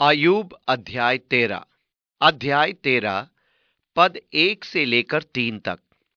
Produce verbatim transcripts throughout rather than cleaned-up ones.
आयूब अध्याय तेरह। अध्याय तेरह पद एक से लेकर तीन तक।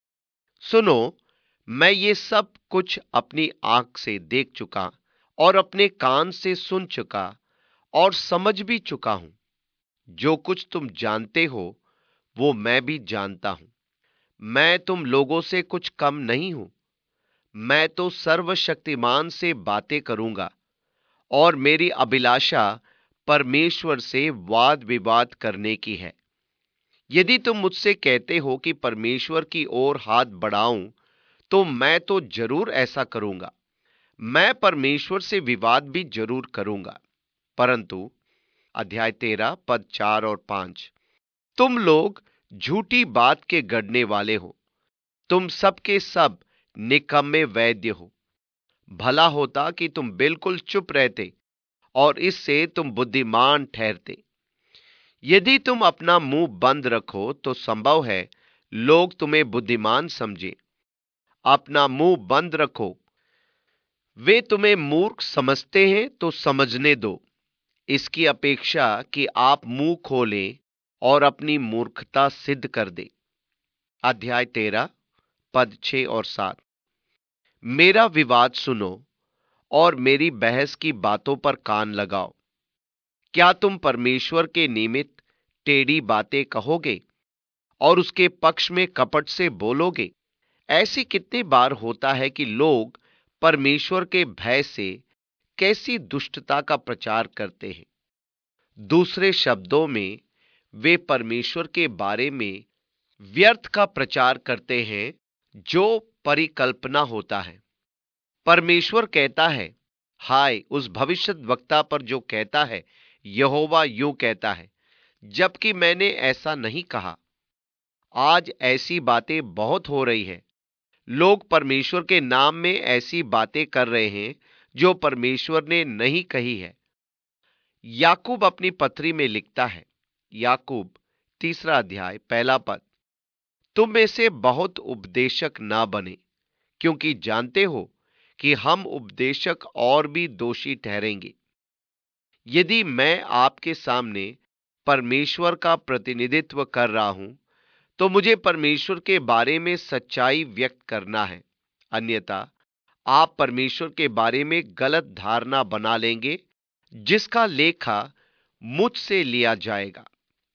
सुनो, मैं ये सब कुछ अपनी आंख से देख चुका और अपने कान से सुन चुका और समझ भी चुका हूं। जो कुछ तुम जानते हो वो मैं भी जानता हूं। मैं तुम लोगों से कुछ कम नहीं हूं। मैं तो सर्वशक्तिमान से बातें करूंगा और मेरी अभिलाषा परमेश्वर से वाद विवाद करने की है। यदि तुम मुझसे कहते हो कि परमेश्वर की ओर हाथ बढ़ाऊं, तो मैं तो जरूर ऐसा करूंगा। मैं परमेश्वर से विवाद भी जरूर करूंगा। परंतु अध्याय तेरह पद चार और पांच, तुम लोग झूठी बात के गढ़ने वाले हो। तुम सब के सब निकम्मे वैद्य हो। भला होता कि तुम बिल्कुल चुप रहते और इससे तुम बुद्धिमान ठहरते। यदि तुम अपना मुंह बंद रखो तो संभव है लोग तुम्हें बुद्धिमान समझे। अपना मुंह बंद रखो। वे तुम्हें मूर्ख समझते हैं तो समझने दो, इसकी अपेक्षा कि आप मुंह खोलें और अपनी मूर्खता सिद्ध कर दे। अध्याय तेरह पद छह और सात, मेरा विवाद सुनो और मेरी बहस की बातों पर कान लगाओ। क्या तुम परमेश्वर के निमित्त टेढ़ी बातें कहोगे और उसके पक्ष में कपट से बोलोगे? ऐसी कितनी बार होता है कि लोग परमेश्वर के भय से कैसी दुष्टता का प्रचार करते हैं। दूसरे शब्दों में, वे परमेश्वर के बारे में व्यर्थ का प्रचार करते हैं जो परिकल्पना होता है। परमेश्वर कहता है, हाय उस भविष्यद्वक्ता पर जो कहता है यहोवा यूं कहता है, जबकि मैंने ऐसा नहीं कहा। आज ऐसी बातें बहुत हो रही है। लोग परमेश्वर के नाम में ऐसी बातें कर रहे हैं जो परमेश्वर ने नहीं कही है। याकूब अपनी पत्री में लिखता है, याकूब तीसरा अध्याय पहला पद, तुम में से बहुत उपदेशक ना बने, क्योंकि जानते हो कि हम उपदेशक और भी दोषी ठहरेंगे। यदि मैं आपके सामने परमेश्वर का प्रतिनिधित्व कर रहा हूं, तो मुझे परमेश्वर के बारे में सच्चाई व्यक्त करना है। अन्यथा आप परमेश्वर के बारे में गलत धारणा बना लेंगे, जिसका लेखा मुझसे लिया जाएगा।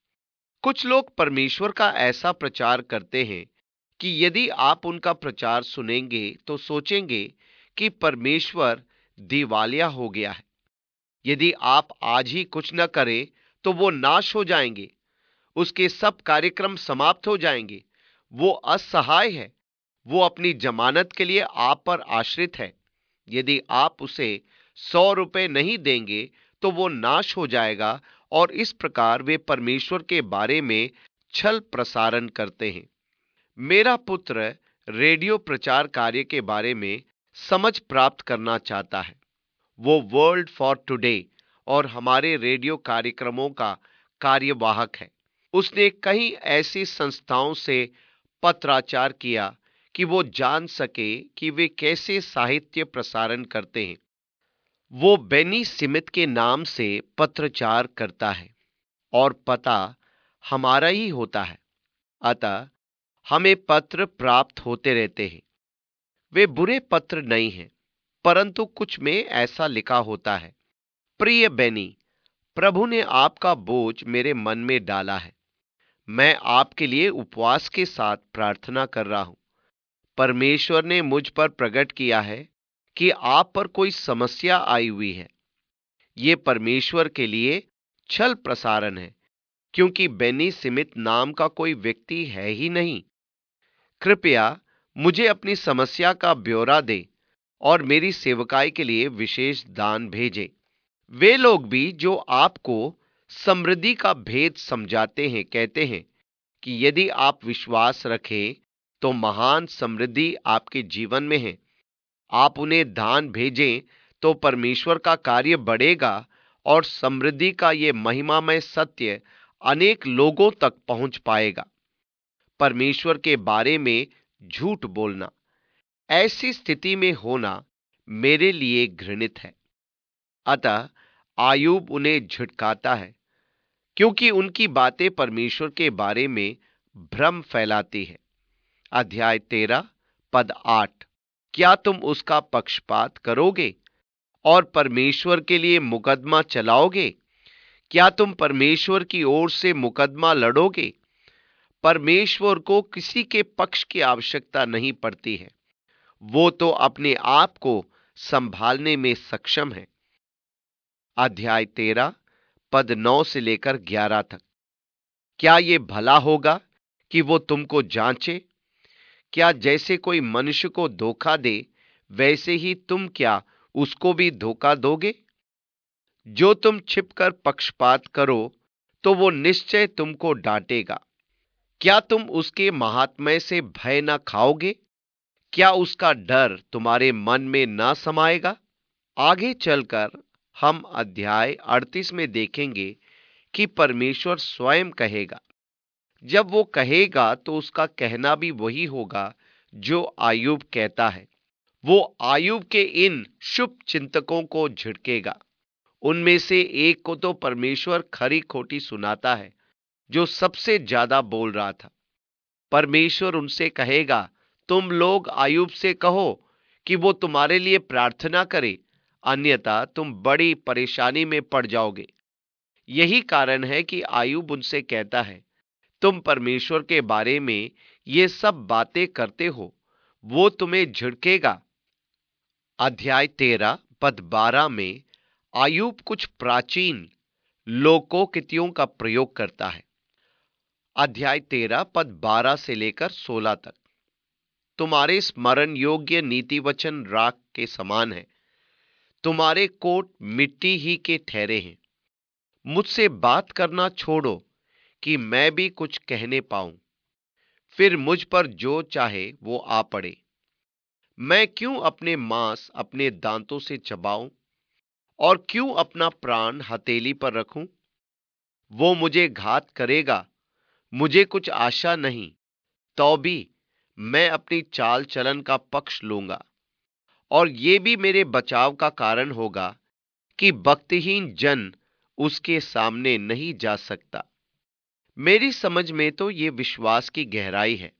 कुछ लोग परमेश्वर का ऐसा प्रचार करते हैं कि यदि आप उनका प्रचार सुनेंगे तो सोचेंगे कि परमेश्वर दिवालिया हो गया है। यदि आप आज ही कुछ न करें तो वो नाश हो जाएंगे। उसके सब कार्यक्रम समाप्त हो जाएंगे। वो असहाय है। वो अपनी जमानत के लिए आप पर आश्रित है। यदि आप उसे सौ रुपए नहीं देंगे तो वो नाश हो जाएगा। और इस प्रकार वे परमेश्वर के बारे में छल प्रसारण करते हैं। मेरा पुत्र रेडियो प्रचार कार्य के बारे में समझ प्राप्त करना चाहता है। वो वर्ल्ड फॉर टुडे और हमारे रेडियो कार्यक्रमों का कार्यवाहक है। उसने कई ऐसी संस्थाओं से पत्राचार किया कि वो जान सके कि वे कैसे साहित्य प्रसारण करते हैं। वो बेनी सिमिथ के नाम से पत्रचार करता है और पता हमारा ही होता है। अतः हमें पत्र प्राप्त होते रहते हैं। वे बुरे पत्र नहीं हैं, परंतु कुछ में ऐसा लिखा होता है, प्रिय बेनी, प्रभु ने आपका बोझ मेरे मन में डाला है। मैं आपके लिए उपवास के साथ प्रार्थना कर रहा हूं। परमेश्वर ने मुझ पर प्रकट किया है कि आप पर कोई समस्या आई हुई है। ये परमेश्वर के लिए छल प्रसारण है, क्योंकि बेनी सिमिथ नाम का कोई व्यक्ति है ही नहीं। कृपया मुझे अपनी समस्या का ब्यौरा दे और मेरी सेवकाई के लिए विशेष दान भेजे। वे लोग भी जो आपको समृद्धि का भेद समझाते हैं कहते हैं कि यदि आप विश्वास रखें तो महान समृद्धि आपके जीवन में है। आप उन्हें दान भेजें तो परमेश्वर का कार्य बढ़ेगा और समृद्धि का ये महिमामय सत्य अनेक लोगों तक पहुंच पाएगा। परमेश्वर के बारे में झूठ बोलना, ऐसी स्थिति में होना मेरे लिए घृणित है। अतः आयूब उन्हें झिड़काता है क्योंकि उनकी बातें परमेश्वर के बारे में भ्रम फैलाती है। अध्याय तेरह पद आठ। क्या तुम उसका पक्षपात करोगे और परमेश्वर के लिए मुकदमा चलाओगे? क्या तुम परमेश्वर की ओर से मुकदमा लड़ोगे? परमेश्वर को किसी के पक्ष की आवश्यकता नहीं पड़ती है। वो तो अपने आप को संभालने में सक्षम है। अध्याय तेरह पद नौ से लेकर ग्यारह तक। क्या ये भला होगा कि वो तुमको जांचे? क्या जैसे कोई मनुष्य को धोखा दे, वैसे ही तुम क्या उसको भी धोखा दोगे? जो तुम छिपकर पक्षपात करो, तो वो निश्चय तुमको डांटेगा। क्या तुम उसके महात्म्य से भय न खाओगे? क्या उसका डर तुम्हारे मन में न समाएगा? आगे चलकर हम अध्याय अड़तीस में देखेंगे कि परमेश्वर स्वयं कहेगा। जब वो कहेगा तो उसका कहना भी वही होगा जो आयूब कहता है। वो आयूब के इन शुभ चिंतकों को झिड़केगा। उनमें से एक को तो परमेश्वर खरी खोटी सुनाता है, जो सबसे ज्यादा बोल रहा था। परमेश्वर उनसे कहेगा, तुम लोग आयूब से कहो कि वो तुम्हारे लिए प्रार्थना करे, अन्यथा तुम बड़ी परेशानी में पड़ जाओगे। यही कारण है कि आयूब उनसे कहता है, तुम परमेश्वर के बारे में ये सब बातें करते हो, वो तुम्हें झिड़केगा। अध्याय तेरह पद बारह में आयूब कुछ प्राचीन लोकोक्तियों का प्रयोग करता है। अध्याय तेरह पद बारह से लेकर सोलह तक। तुम्हारे स्मरण योग्य नीति वचन राख के समान है, तुम्हारे कोट मिट्टी ही के ठहरे हैं। मुझसे बात करना छोड़ो कि मैं भी कुछ कहने पाऊं, फिर मुझ पर जो चाहे वो आ पड़े। मैं क्यों अपने मांस अपने दांतों से चबाऊं और क्यों अपना प्राण हथेली पर रखूं? वो मुझे घात करेगा, मुझे कुछ आशा नहीं, तो भी मैं अपनी चाल चलन का पक्ष लूंगा। और ये भी मेरे बचाव का कारण होगा कि भक्तिहीन जन उसके सामने नहीं जा सकता। मेरी समझ में तो ये विश्वास की गहराई है।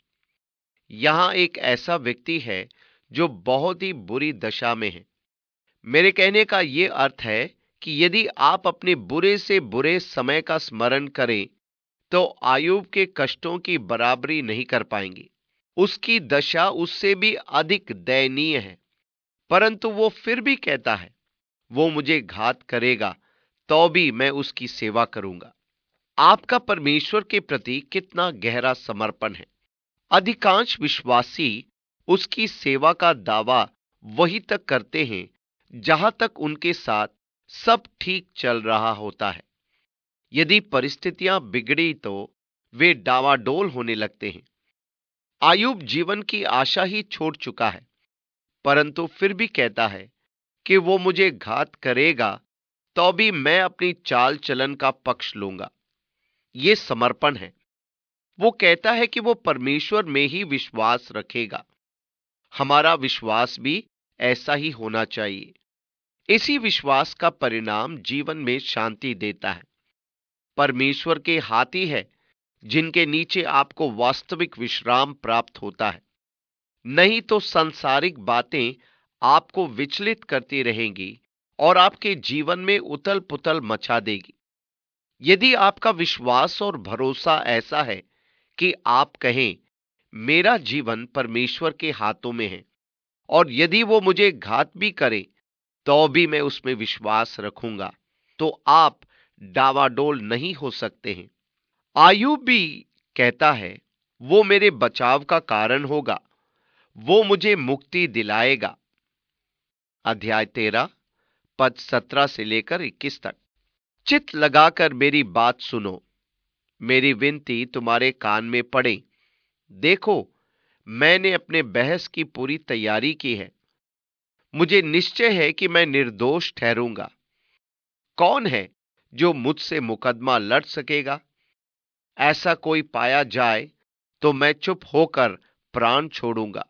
यहां एक ऐसा व्यक्ति है जो बहुत ही बुरी दशा में है। मेरे कहने का ये अर्थ है कि यदि आप अपने बुरे से बुरे समय का स्मरण करें, तो आयूब के कष्टों की बराबरी नहीं कर पाएंगे। उसकी दशा उससे भी अधिक दयनीय है, परंतु वो फिर भी कहता है, वो मुझे घात करेगा, तो भी मैं उसकी सेवा करूंगा। आपका परमेश्वर के प्रति कितना गहरा समर्पण है। अधिकांश विश्वासी उसकी सेवा का दावा वही तक करते हैं जहां तक उनके साथ सब ठीक चल रहा होता है। यदि परिस्थितियां बिगड़ी तो वे डावाडोल होने लगते हैं। आयूब जीवन की आशा ही छोड़ चुका है, परंतु फिर भी कहता है कि वो मुझे घात करेगा, तो भी मैं अपनी चाल चलन का पक्ष लूंगा। ये समर्पण है। वो कहता है कि वो परमेश्वर में ही विश्वास रखेगा। हमारा विश्वास भी ऐसा ही होना चाहिए। इसी विश्वास का परिणाम जीवन में शांति देता है। परमेश्वर के हाथी है जिनके नीचे आपको वास्तविक विश्राम प्राप्त होता है। नहीं तो सांसारिक बातें आपको विचलित करती रहेंगी और आपके जीवन में उथल पुथल मचा देगी। यदि आपका विश्वास और भरोसा ऐसा है कि आप कहें, मेरा जीवन परमेश्वर के हाथों में है, और यदि वो मुझे घात भी करे, तो भी मैं उसमें विश्वास रखूंगा, तो आप डावाडोल नहीं हो सकते हैं। आयूब भी कहता है, वो मेरे बचाव का कारण होगा, वो मुझे मुक्ति दिलाएगा। अध्याय तेरह पद सत्रह से लेकर इक्कीस तक। चित लगाकर मेरी बात सुनो, मेरी विनती तुम्हारे कान में पड़े। देखो, मैंने अपने बहस की पूरी तैयारी की है। मुझे निश्चय है कि मैं निर्दोष ठहरूंगा। कौन है जो मुझसे मुकदमा लड़ सकेगा? ऐसा कोई पाया जाए तो मैं चुप होकर प्राण छोड़ूंगा।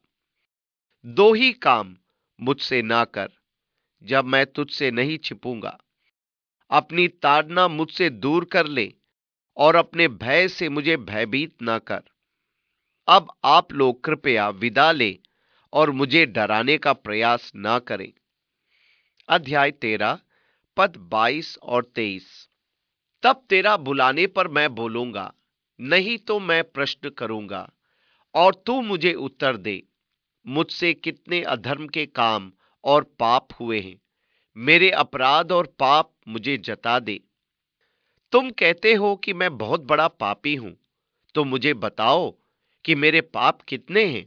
दो ही काम मुझसे ना कर, जब मैं तुझसे नहीं छिपूंगा। अपनी ताड़ना मुझसे दूर कर ले, और अपने भय से मुझे भयभीत न कर। अब आप लोग कृपया विदा लें और मुझे डराने का प्रयास न करें। अध्याय तेरह पद बाईस और तेईस। तब तेरा बुलाने पर मैं बोलूंगा, नहीं तो मैं प्रश्न करूंगा और तू मुझे उत्तर दे। मुझसे कितने अधर्म के काम और पाप हुए हैं, मेरे अपराध और पाप मुझे जता दे। तुम कहते हो कि मैं बहुत बड़ा पापी हूं, तो मुझे बताओ कि मेरे पाप कितने हैं।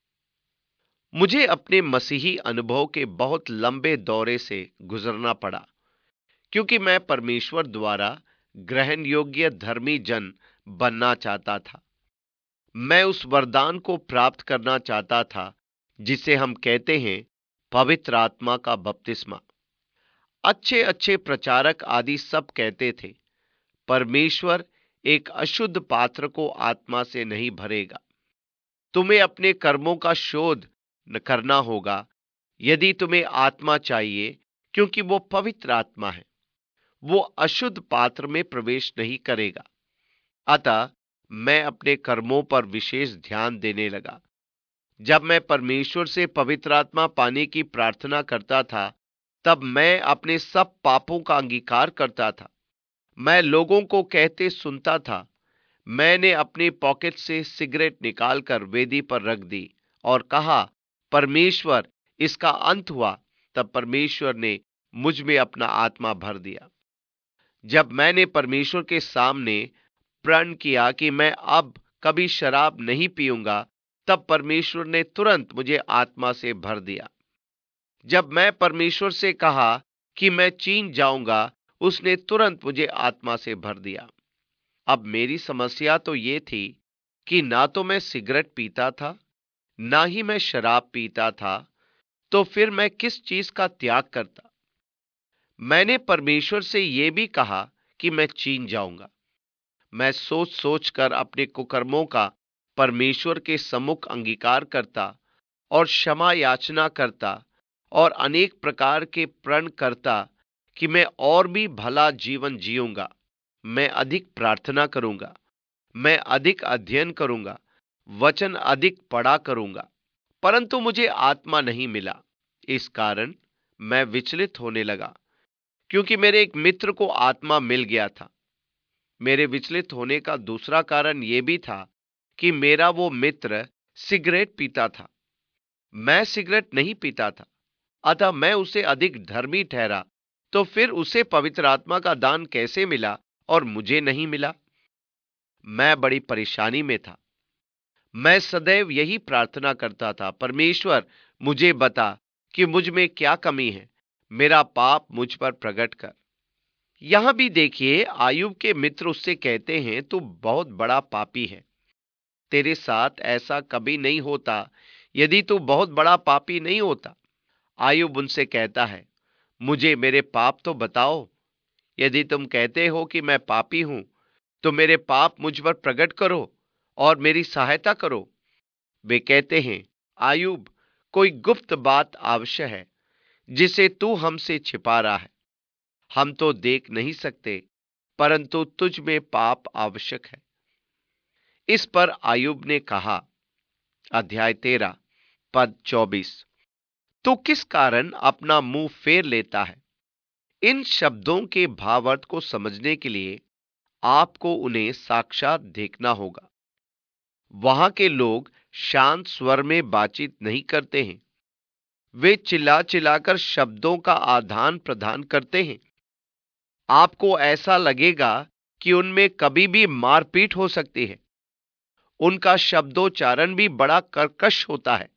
मुझे अपने मसीही अनुभव के बहुत लंबे दौरे से गुजरना पड़ा, क्योंकि मैं परमेश्वर द्वारा ग्रहण योग्य धर्मी जन बनना चाहता था। मैं उस वरदान को प्राप्त करना चाहता था जिसे हम कहते हैं पवित्र आत्मा का बपतिस्मा। अच्छे अच्छे प्रचारक आदि सब कहते थे, परमेश्वर एक अशुद्ध पात्र को आत्मा से नहीं भरेगा। तुम्हें अपने कर्मों का शोध न करना होगा, यदि तुम्हें आत्मा चाहिए, क्योंकि वो पवित्र आत्मा है। वो अशुद्ध पात्र में प्रवेश नहीं करेगा। अतः मैं अपने कर्मों पर विशेष ध्यान देने लगा। जब मैं परमेश्वर से पवित्र आत्मा पाने की प्रार्थना करता था, तब मैं अपने सब पापों का अंगीकार करता था। मैं लोगों को कहते सुनता था। मैंने अपनी पॉकेट से सिगरेट निकालकर वेदी पर रख दी और कहा, परमेश्वर, इसका अंत हुआ। तब परमेश्वर ने मुझ में अपना आत्मा भर दिया। जब मैंने परमेश्वर के सामने प्रण किया कि मैं अब कभी शराब नहीं पीऊंगा, तब परमेश्वर ने तुरंत मुझे आत्मा से भर दिया। जब मैं परमेश्वर से कहा कि मैं चीन जाऊंगा, उसने तुरंत मुझे आत्मा से भर दिया। अब मेरी समस्या तो ये थी कि ना तो मैं सिगरेट पीता था, ना ही मैं शराब पीता था, तो फिर मैं किस चीज का त्याग करता। मैंने परमेश्वर से यह भी कहा कि मैं चीन जाऊंगा। मैं सोच सोच कर अपने कुकर्मों का परमेश्वर के सम्मुख अंगीकार करता और क्षमा याचना करता और अनेक प्रकार के प्रण करता कि मैं और भी भला जीवन जीऊंगा। मैं अधिक प्रार्थना करूंगा, मैं अधिक अध्ययन करूंगा, वचन अधिक पढ़ा करूंगा, परंतु मुझे आत्मा नहीं मिला। इस कारण मैं विचलित होने लगा, क्योंकि मेरे एक मित्र को आत्मा मिल गया था। मेरे विचलित होने का दूसरा कारण यह भी था कि मेरा वो मित्र सिगरेट पीता था। मैं सिगरेट नहीं पीता था, अतः मैं उसे अधिक धर्मी ठहरा। तो फिर उसे पवित्र आत्मा का दान कैसे मिला और मुझे नहीं मिला? मैं बड़ी परेशानी में था। मैं सदैव यही प्रार्थना करता था, परमेश्वर, मुझे बता कि मुझ में क्या कमी है, मेरा पाप मुझ पर प्रकट कर। यहां भी देखिए, आयुब के मित्र उससे कहते हैं, तू बहुत बड़ा पापी है, तेरे साथ ऐसा कभी नहीं होता यदि तू बहुत बड़ा पापी नहीं होता। आयुब उनसे कहता है, मुझे मेरे पाप तो बताओ। यदि तुम कहते हो कि मैं पापी हूं, तो मेरे पाप मुझ पर प्रकट करो और मेरी सहायता करो। वे कहते हैं, आयुब, कोई गुप्त बात आवश्यक है जिसे तू हमसे छिपा रहा है। हम तो देख नहीं सकते, परंतु तुझ में पाप आवश्यक है। इस पर आयुब ने कहा, अध्याय तेरह पद चौबीस, तू किस कारण अपना मुंह फेर लेता है? इन शब्दों के भावार्थ को समझने के लिए आपको उन्हें साक्षात देखना होगा। वहां के लोग शांत स्वर में बातचीत नहीं करते हैं। वे चिल्ला चिल्लाकर शब्दों का आदान प्रदान करते हैं। आपको ऐसा लगेगा कि उनमें कभी भी मारपीट हो सकती है। उनका शब्दोच्चारण भी बड़ा कर्कश होता है।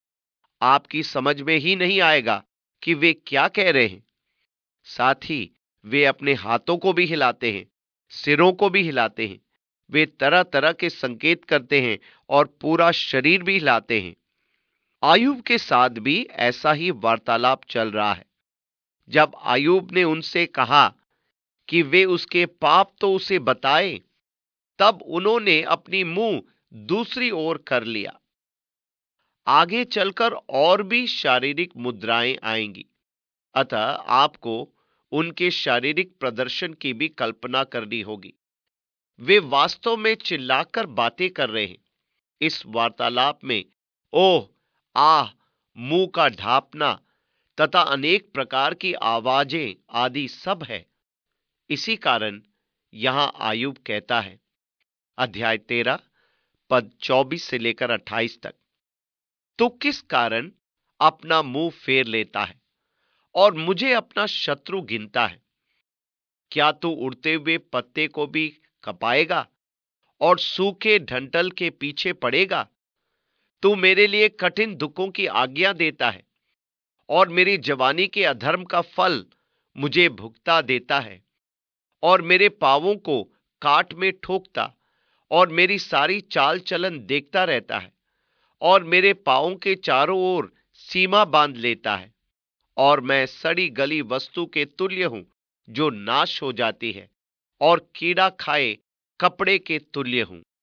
आपकी समझ में ही नहीं आएगा कि वे क्या कह रहे हैं। साथ ही वे अपने हाथों को भी हिलाते हैं, सिरों को भी हिलाते हैं। वे तरह तरह के संकेत करते हैं और पूरा शरीर भी हिलाते हैं। आयुब के साथ भी ऐसा ही वार्तालाप चल रहा है। जब आयुब ने उनसे कहा कि वे उसके पाप तो उसे बताए, तब उन्होंने अपनी मुंह दूसरी ओर कर लिया। आगे चलकर और भी शारीरिक मुद्राएं आएंगी, अतः आपको उनके शारीरिक प्रदर्शन की भी कल्पना करनी होगी। वे वास्तव में चिल्लाकर बातें कर रहे हैं। इस वार्तालाप में ओह, आह, मुंह का ढांपना तथा अनेक प्रकार की आवाजें आदि सब है। इसी कारण यहां आयुब कहता है, अध्याय तेरह पद चौबीस से लेकर अट्ठाईस तक, तो किस कारण अपना मुंह फेर लेता है और मुझे अपना शत्रु गिनता है? क्या तू उड़ते हुए पत्ते को भी कपाएगा और सूखे डंठल के पीछे पड़ेगा? तू मेरे लिए कठिन दुखों की आज्ञा देता है और मेरी जवानी के अधर्म का फल मुझे भुगता देता है, और मेरे पांवों को काट में ठोकता और मेरी सारी चाल चलन देखता रहता है, और मेरे पांवों के चारों ओर सीमा बांध लेता है, और मैं सड़ी गली वस्तु के तुल्य हूं जो नाश हो जाती है, और कीड़ा खाए कपड़े के तुल्य हूं।